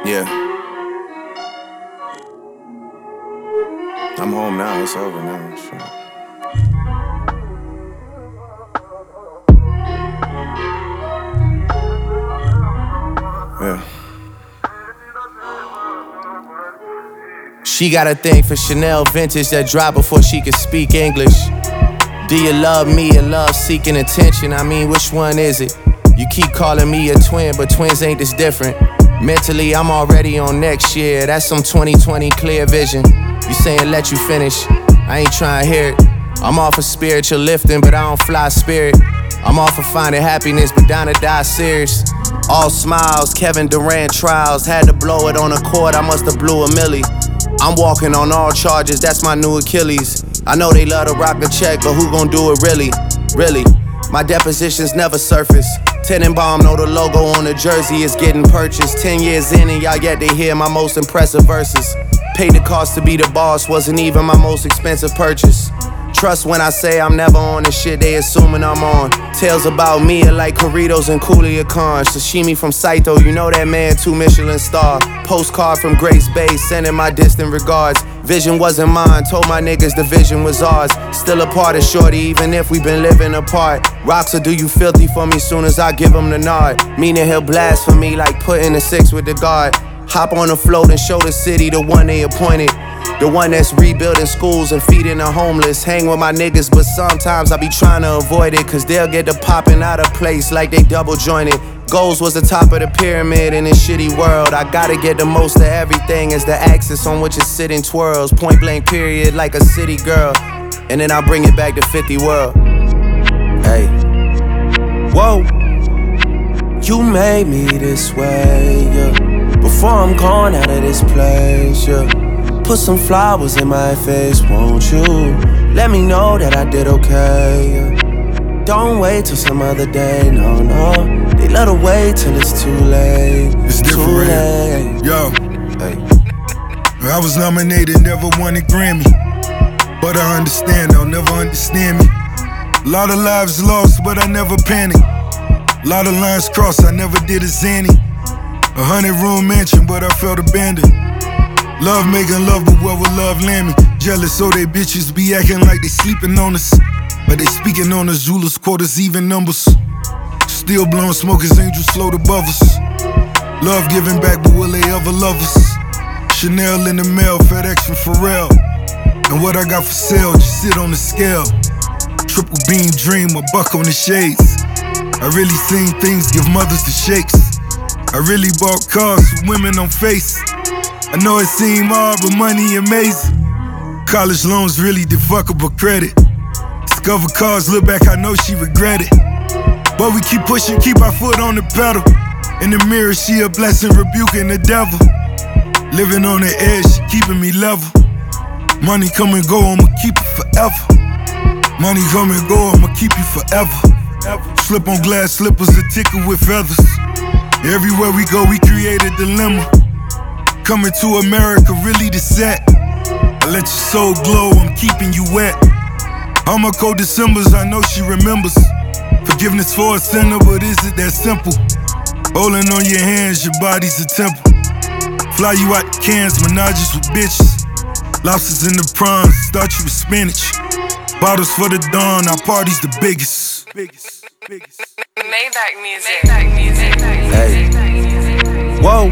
Yeah. I'm home now, it's over now. So. Yeah. She got a thing for Chanel vintage that dropped before she could speak English. Do you love me or love seeking attention? I mean, which one is it? You keep calling me a twin, but twins ain't this different. Mentally, I'm already on next year. That's some 2020 clear vision. You saying let you finish, I ain't trying to hear it. I'm off of spiritual lifting, but I don't fly spirit. I'm off of finding happiness, but down to die serious. All smiles, Kevin Durant trials. Had to blow it on a court, I must have blew a milli. I'm walking on all charges, that's my new Achilles. I know they love to rock the check, but who gon' do it really? Really? My depositions never surface. Tenenbaum know the logo on the jersey is getting purchased. 10 years in and y'all yet to hear my most impressive verses. Paid the cost to be the boss, wasn't even my most expensive purchase. Trust when I say I'm never on the shit they assuming I'm on. Tales about me are like Corritos and Coolia Khan. Sashimi from Saito, you know that man, 2 Michelin star. Postcard from Grace Bay, sending my distant regards. Vision wasn't mine, told my niggas the vision was ours. Still a part of shorty, even if we been living apart. Rocks will do you filthy for me soon as I give him the nod. Meaning he'll blast for me like putting a 6 with the guard. Hop on the float and show the city the one they appointed. The one that's rebuilding schools and feeding the homeless. Hang with my niggas, but sometimes I be trying to avoid it, cause they'll get to popping out of place like they double jointed. Goals was the top of the pyramid in this shitty world. I gotta get the most of everything as the axis on which it's sitting twirls. Point blank period like a city girl. And then I bring it back to 50 world. Hey. Whoa. You made me this way, yeah. Before I'm gone out of this place, yeah. Put some flowers in my face, won't you? Let me know that I did okay, yeah. Don't wait till some other day, no, no. They let her wait till it's too late. It's too late. Yo, hey. I was nominated, never won a Grammy. But I understand, they'll never understand me. A lot of lives lost, but I never panicked. A lot of lines crossed, I never did a zany. 100-room mansion, but I felt abandoned. Love making love, but where would love land me? Jealous, so they bitches be acting like they sleeping on us. But they speaking on us, Zulus, quarters, even numbers. Still blowing smoke as angels float above us. Love giving back, but will they ever love us? Chanel in the mail, FedEx from Pharrell. And what I got for sale, just sit on the scale. Triple beam dream, a buck on the shades. I really seen things give mothers the shakes. I really bought cars with women on face. I know it seemed hard, but money amazing. College loans really defuckable credit. Discover cars, look back, I know she regret it. But we keep pushing, keep our foot on the pedal. In the mirror, she a blessing, rebuking the devil. Living on the edge, she keeping me level. Money come and go, I'ma keep it forever. Money come and go, I'ma keep you forever. Slip on glass slippers, a ticker with feathers. Everywhere we go, we create a dilemma. Coming to America, really the set. I let your soul glow, I'm keeping you wet. All my cold Decembers, I know she remembers. Forgiveness for a sinner, but is it that simple? Holding on your hands, your body's a temple. Fly you out the cans, menages with bitches. Lobsters in the prawns, start you with spinach. Bottles for the dawn, our party's the biggest. Maybach music. Hey. Whoa.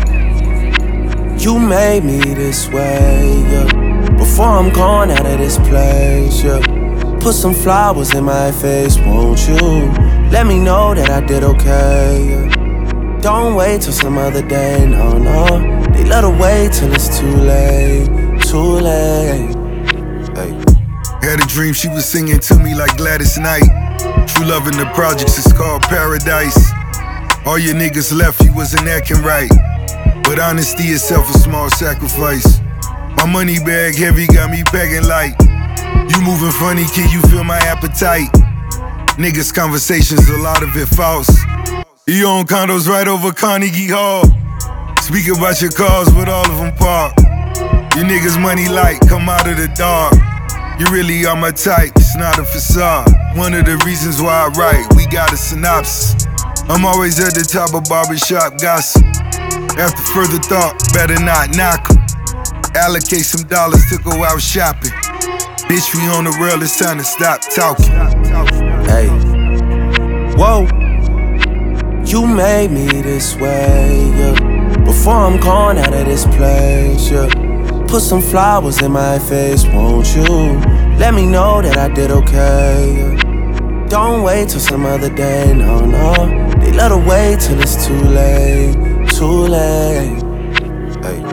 You made me this way, yeah. Before I'm gone out of this place, yeah. Put some flowers in my face, won't you? Let me know that I did okay, yeah. Don't wait till some other day, no, no. They let her wait till it's too late, too late. Hey. Had a dream she was singing to me like Gladys Knight. True love in the projects is called paradise. All your niggas left, you wasn't acting right. But honesty itself a small sacrifice. My money bag heavy got me begging like, you moving funny, can you feel my appetite? Niggas conversations, a lot of it false. You own condos right over Carnegie Hall. Speak about your cars, but all of them park. You niggas money light, come out of the dark. You really are my type, it's not a facade. One of the reasons why I write, we got a synopsis. I'm always at the top of barbershop gossip. After further thought, better not knock 'em. Allocate some dollars to go out shopping. Bitch, we on the rail, it's time to stop talking. Hey, whoa, you made me this way, yeah. Before I'm gone out of this place, yeah. Put some flowers in my face, won't you? Let me know that I did okay, yeah. Don't wait till some other day, no, no. They let her wait till it's too late, too late. Hey.